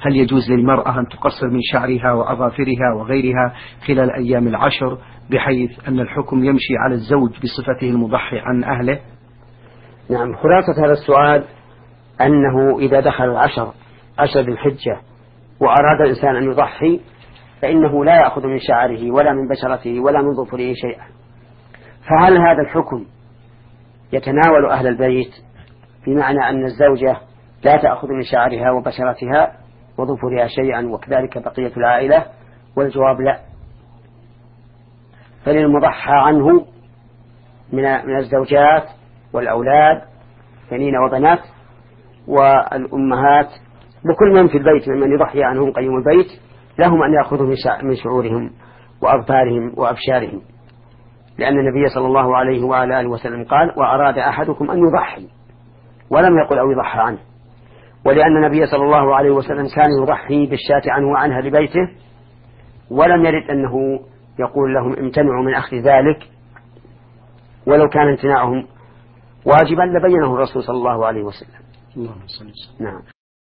هل يجوز للمرأة أن تقصر من شعرها وأظافرها وغيرها خلال أيام العشر بحيث أن الحكم يمشي على الزوج بصفته المضحي عن أهله؟ نعم، خلاصة هذا السؤال أنه إذا دخل عشر ذي الحجة وأراد الإنسان أن يضحي فإنه لا يأخذ من شعره ولا من بشرته ولا من ظفره شيئا. فهل هذا الحكم يتناول أهل البيت بمعنى أن الزوجة لا تأخذ من شعرها وبشرتها وظفرها شيئا وكذلك بقية العائلة؟ والجواب لا، فللمضحى عنه من الزوجات والأولاد بنين وبنات والأمهات وكل من في البيت ممن يضحي عنهم قيوم البيت لهم أن يأخذوا من شعورهم وأظفارهم وأبشارهم، لأن النبي صلى الله عليه وعلى آله وسلم قال: وأراد أحدكم أن يضحي، ولم يقل أو يضحى عنه. ولأن النبي صلى الله عليه وسلم كان يضحي بالشاة عنه وعنها لبيته، ولم يرد أنه يقول لهم امتنعوا من أخذ ذلك، ولو كان امتناعهم واجبا لبينه الرسول صلى الله عليه وسلم. اللهم صل وسلم. نعم.